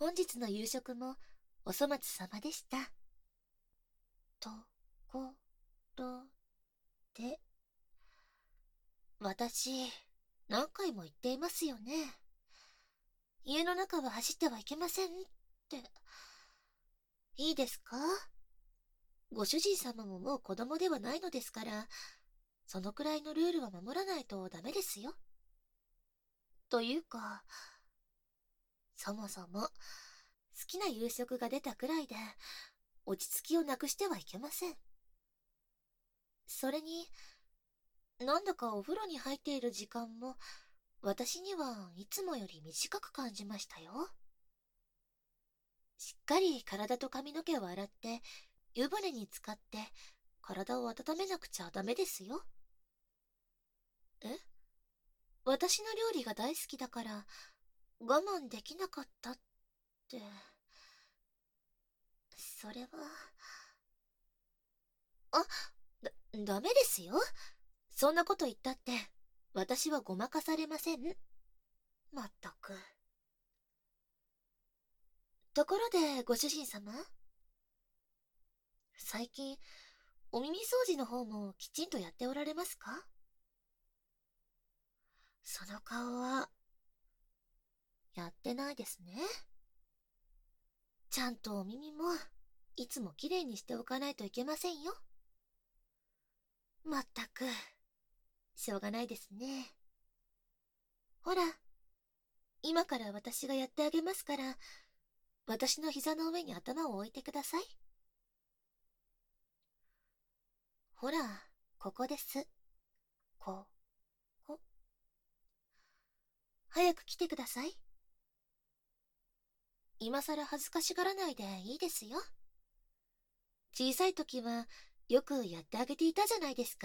本日の夕食もお粗末様でした。ところで、私、何回も言っていますよね。家の中は走ってはいけませんって。いいですか？ご主人様ももう子供ではないのですから、そのくらいのルールは守らないとダメですよ。というか、そもそも、好きな夕食が出たくらいで、落ち着きをなくしてはいけません。それに、なんだかお風呂に入っている時間も、私にはいつもより短く感じましたよ。しっかり体と髪の毛を洗って、湯船に浸かって、体を温めなくちゃダメですよ。え？私の料理が大好きだから、我慢できなかったって、それは、あ、ダメですよ。そんなこと言ったって、私はごまかされません。まったく。ところで、ご主人様、最近、お耳掃除の方もきちんとやっておられますか？その顔は、やってないですね。ちゃんとお耳も、いつもきれいにしておかないといけませんよ。まったく、しょうがないですね。ほら、今から私がやってあげますから、私の膝の上に頭を置いてください。ほら、ここです。こ、こ。早く来てください。今さら恥ずかしがらないでいいですよ。小さい時はよくやってあげていたじゃないですか。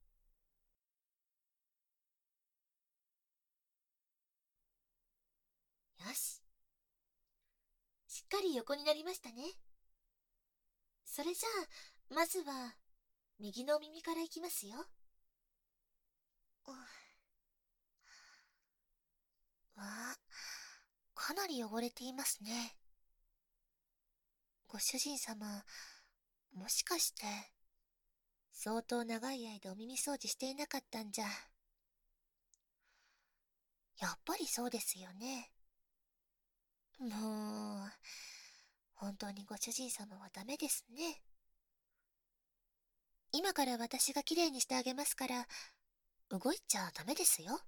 よし。しっかり横になりましたね。それじゃあ、まずは、右のお耳からいきますよ。わあ、かなり汚れていますね。ご主人様、もしかして、相当長い間お耳掃除していなかったんじゃ。やっぱりそうですよね。もう、本当にご主人様はダメですね。今から私がきれいにしてあげますから、動いちゃダメですよ。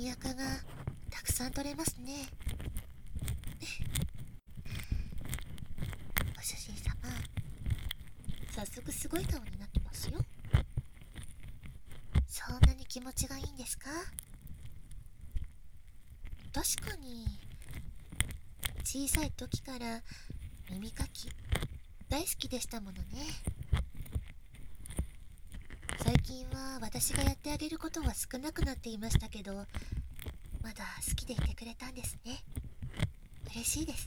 耳垢がたくさん取れますね。ご主人様、早速すごい顔になってますよ。そんなに気持ちがいいんですか？確かに小さい時から耳かき大好きでしたものね。最近は私がやってあげることは少なくなっていましたけど、まだ好きでいてくれたんですね。嬉しいです。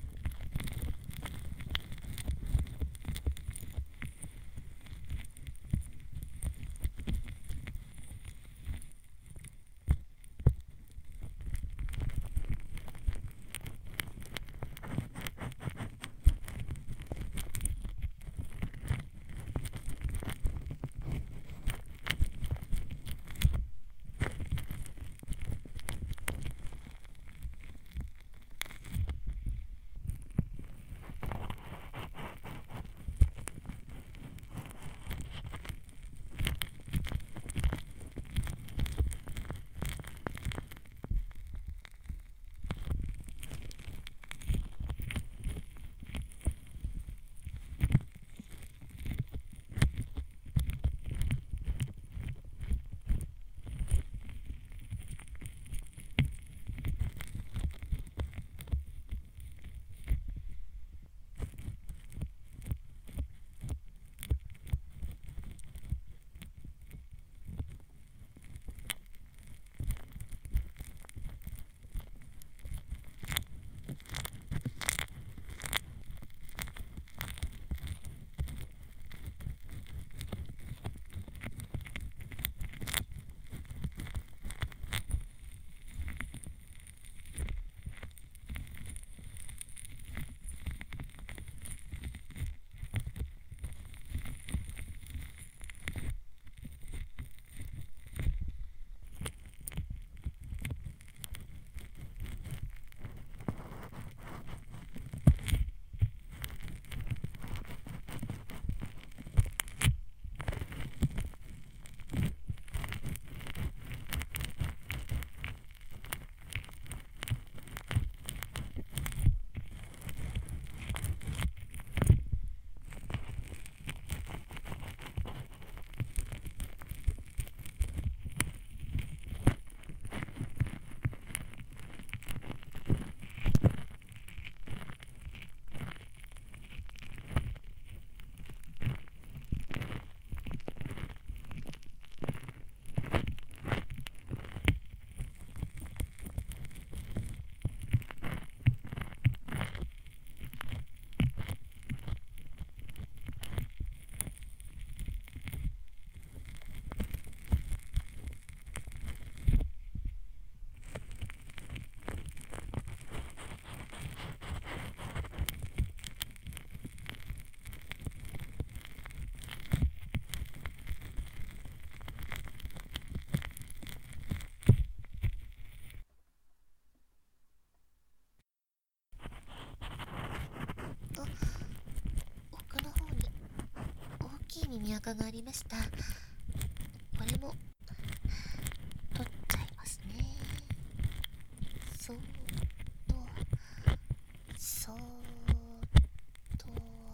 奥の方に大きい耳垢がありました。これも取っちゃいますね。そーっとそーっと、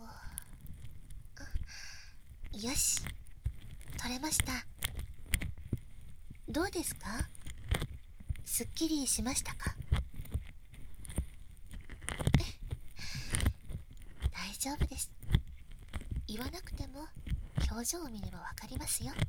よし、取れました。どうですか？すっきりしましたか？大丈夫です。言わなくても表情を見ればわかりますよ。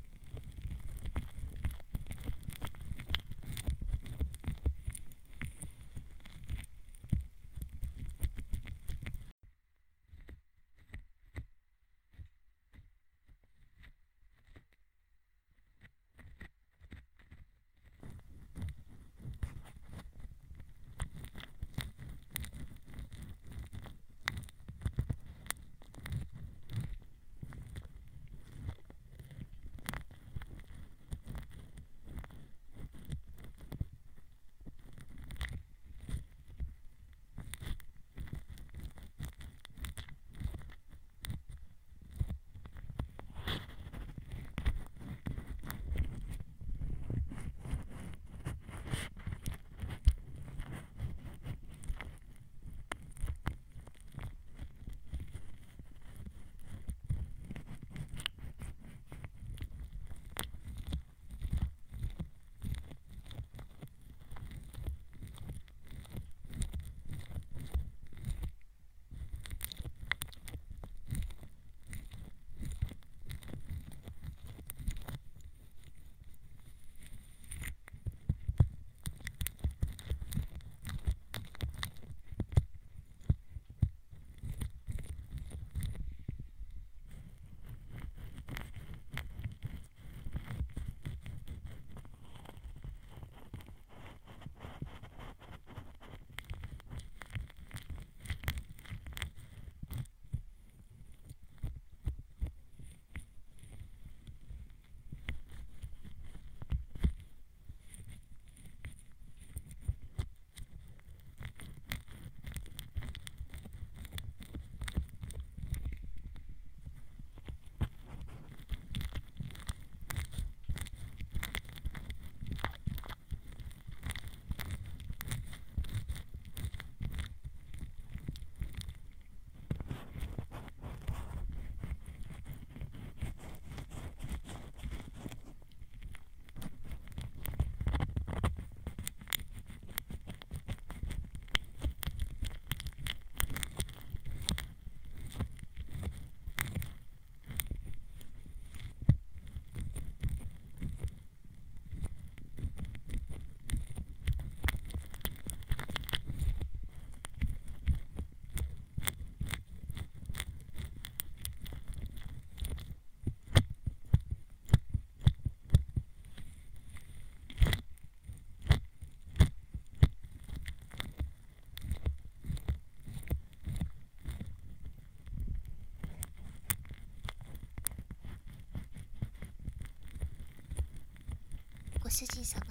主人様、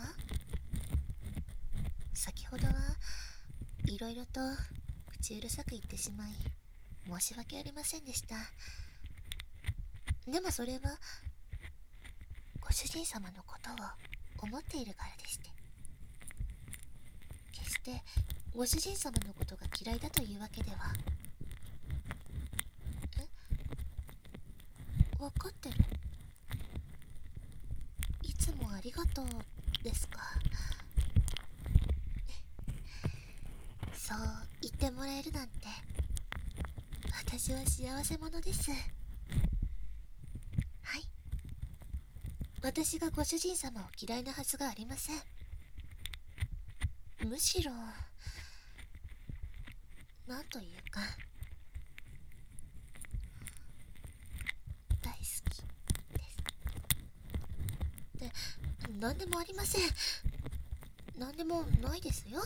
先ほどはいろいろと口うるさく言ってしまい申し訳ありませんでした。でもそれはご主人様のことを思っているからでして、決してご主人様のことが嫌いだというわけでは。分かってる。いつもありがとうですか。そう言ってもらえるなんて私は幸せ者です。はい、私がご主人様を嫌いなはずがありません。むしろなんというか大好きです。で、何でもありません。何でもないですよ。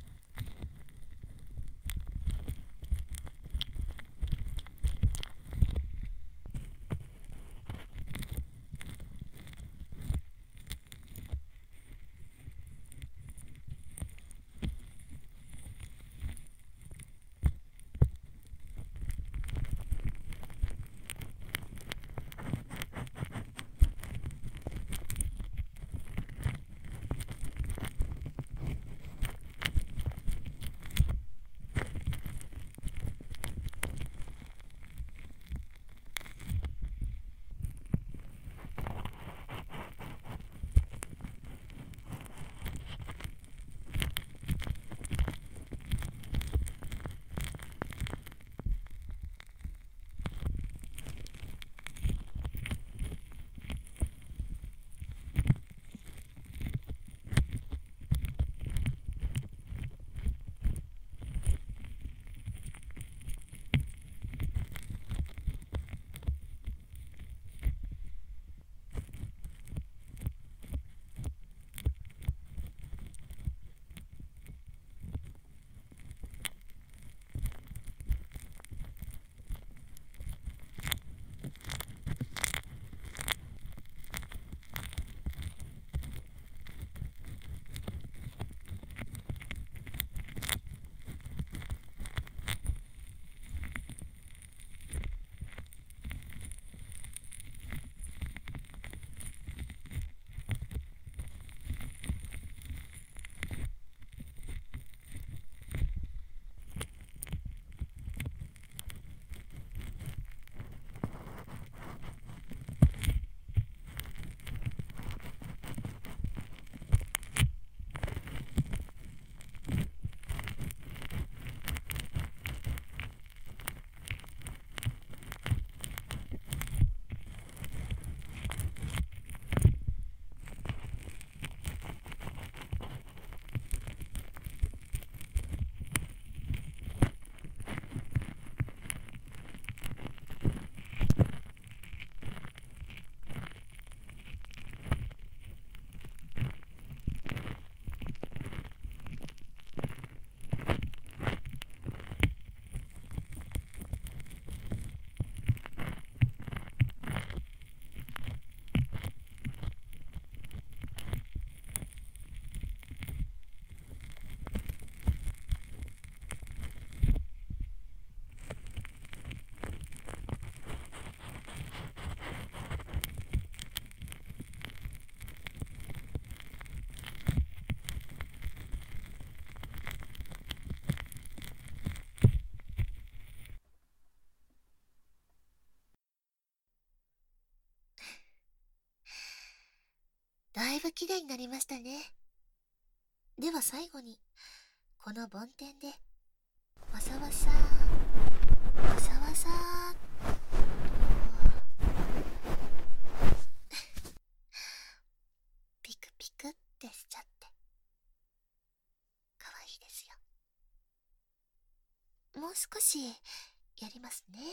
だいぶ綺麗になりましたね。では最後にこの梵天でわさわさわさわさピクピクってしちゃってかわいいですよ。もう少しやりますね。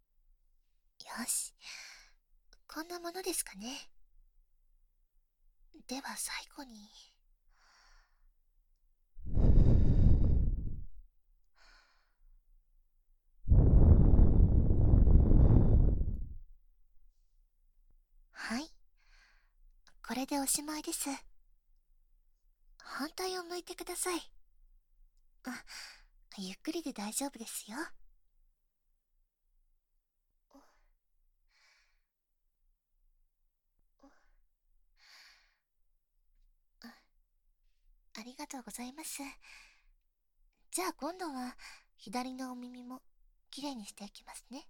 よし、こんなものですかね。 では最後に。はい。これでおしまいです。反対を向いてください。あ、ゆっくりで大丈夫ですよ。ありがとうございます。じゃあ今度は左のお耳もきれいにしていきますね。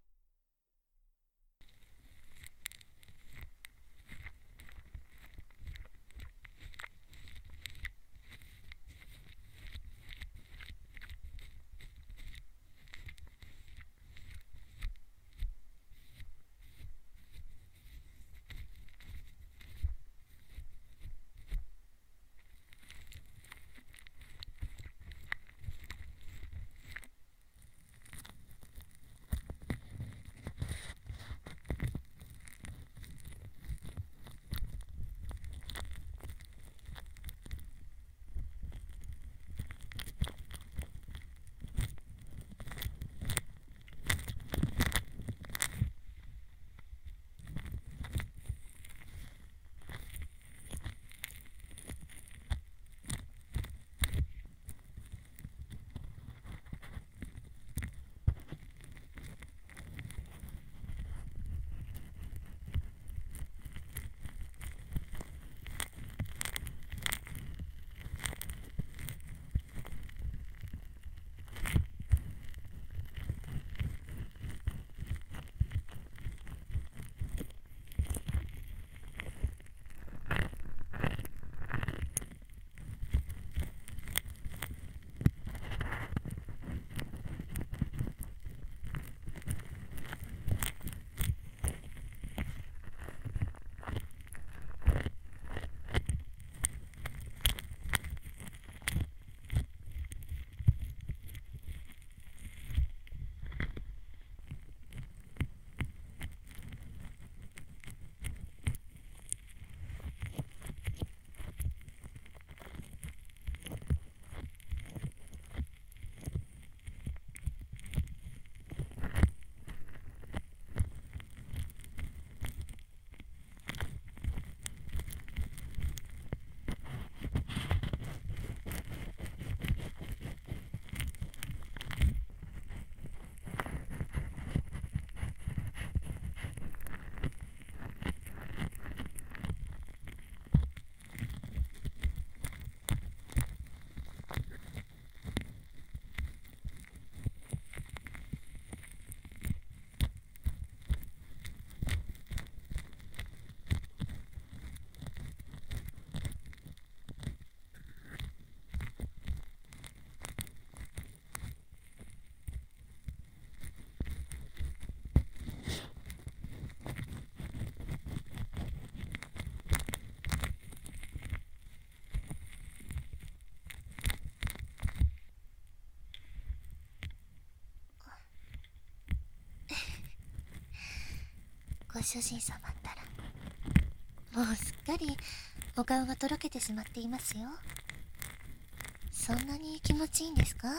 ご主人様ったら、もうすっかりお顔がとろけてしまっていますよ。そんなに気持ちいいんですか？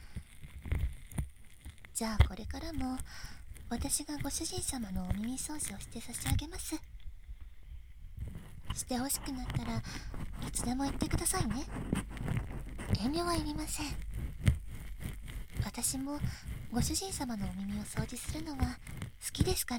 じゃあこれからも私がご主人様のお耳掃除をして差し上げます。してほしくなったらいつでも言ってくださいね。遠慮はいりません。私もご主人様のお耳を掃除するのは好きですから。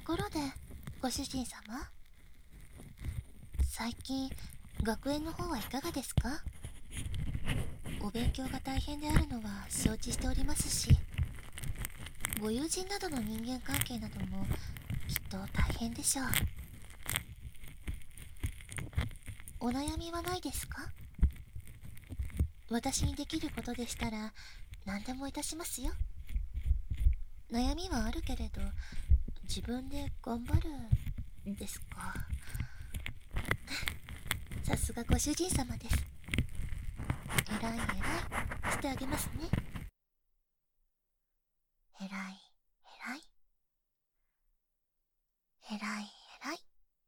ころで、ご主人様、最近学園の方はいかがですか？お勉強が大変であるのは承知しておりますし、ご友人などの人間関係などもきっと大変でしょう。お悩みはないですか？私にできることでしたら何でもいたしますよ。悩みはあるけれど自分で頑張るんですか。さすがご主人様です。えらいえらいしてあげますね。えらいえらいえらいえらい。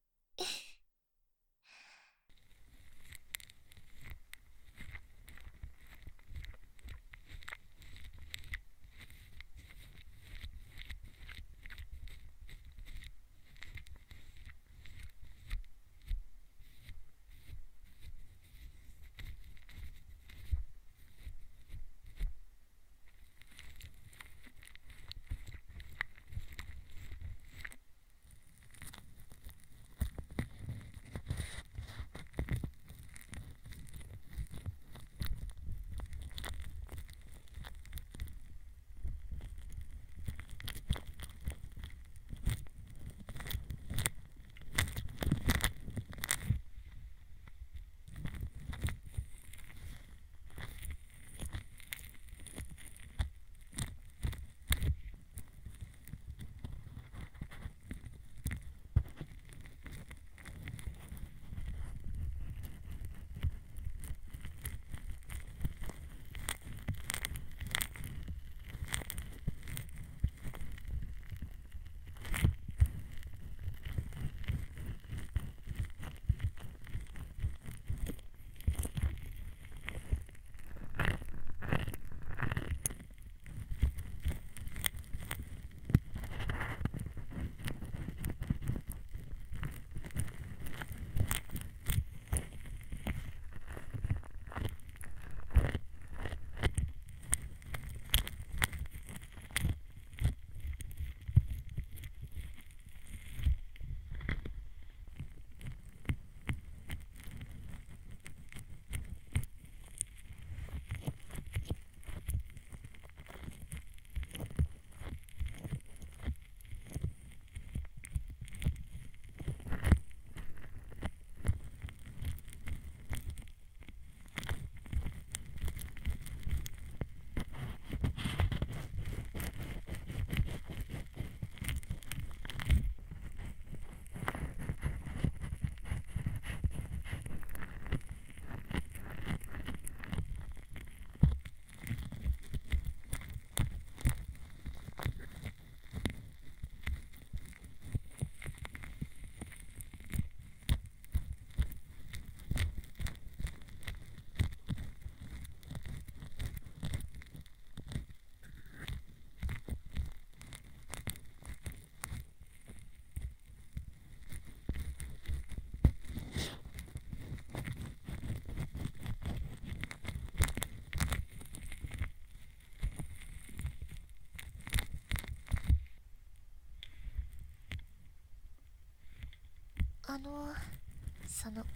あの、その、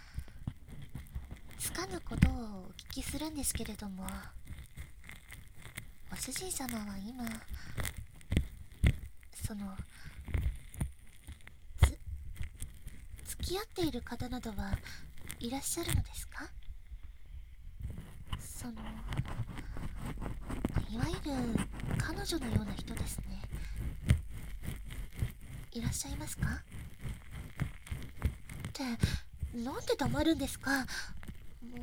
つかぬことをお聞きするんですけれども、ご主人様は今、その、付き合っている方などはいらっしゃるのですか？その、いわゆる彼女のような人ですね。いらっしゃいますか？って、なんで黙るんですか？もう。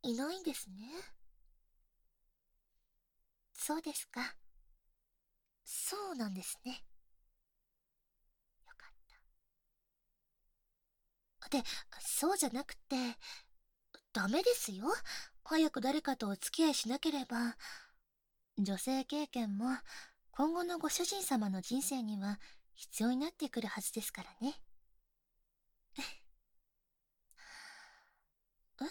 いないんですね。そうですか。そうなんですね。よかった。で、そうじゃなくて、ダメですよ。早く誰かとお付き合いしなければ。女性経験も今後のご主人様の人生には必要になってくるはずですからね。え、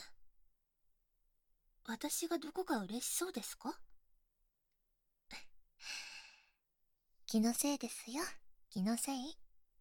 私がどこか嬉しそうですか？気のせいですよ。気のせい。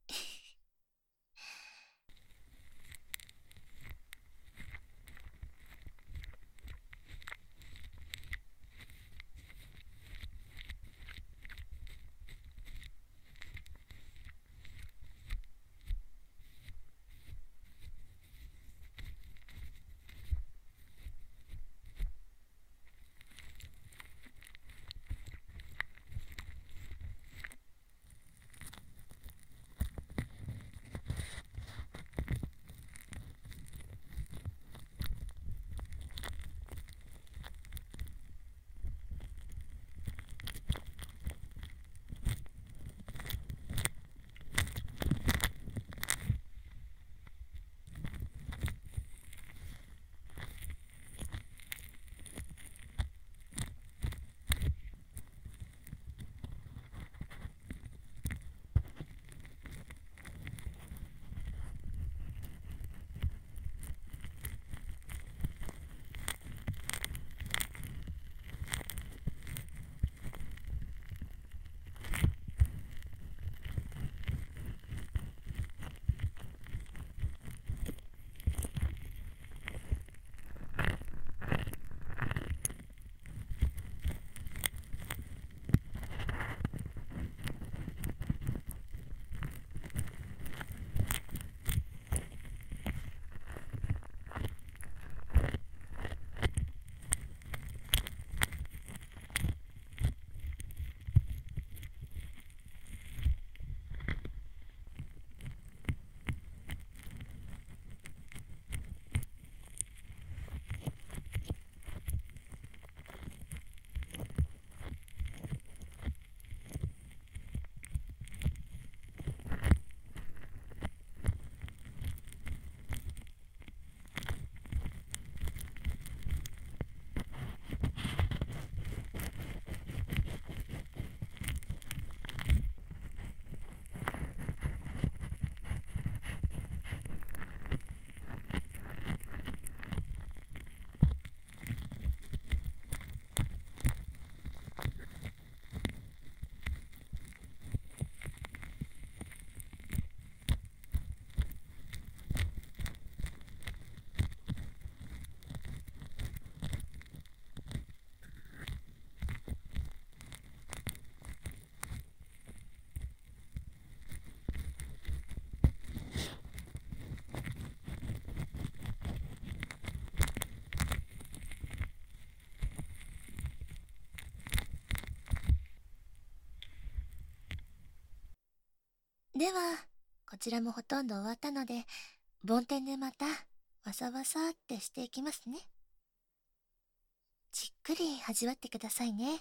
では、こちらもほとんど終わったので、梵天でまたわさわさってしていきますね。じっくり味わってくださいね。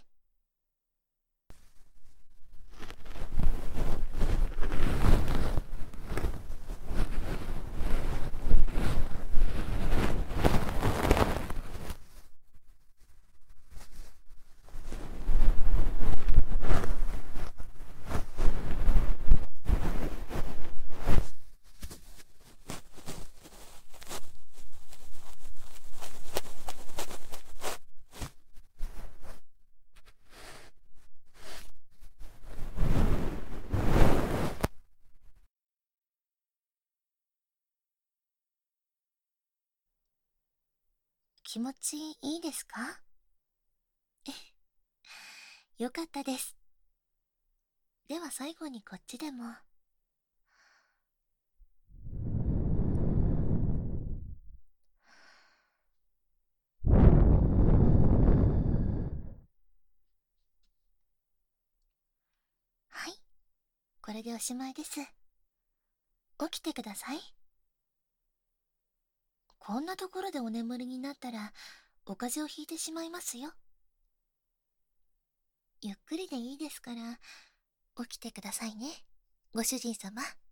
気持ちいいですか？よかったです。では最後にこっちでも。はい、これでおしまいです。起きてください。こんなところでお眠りになったらお風邪をひいてしまいますよ。ゆっくりでいいですから、起きてくださいね、ご主人様。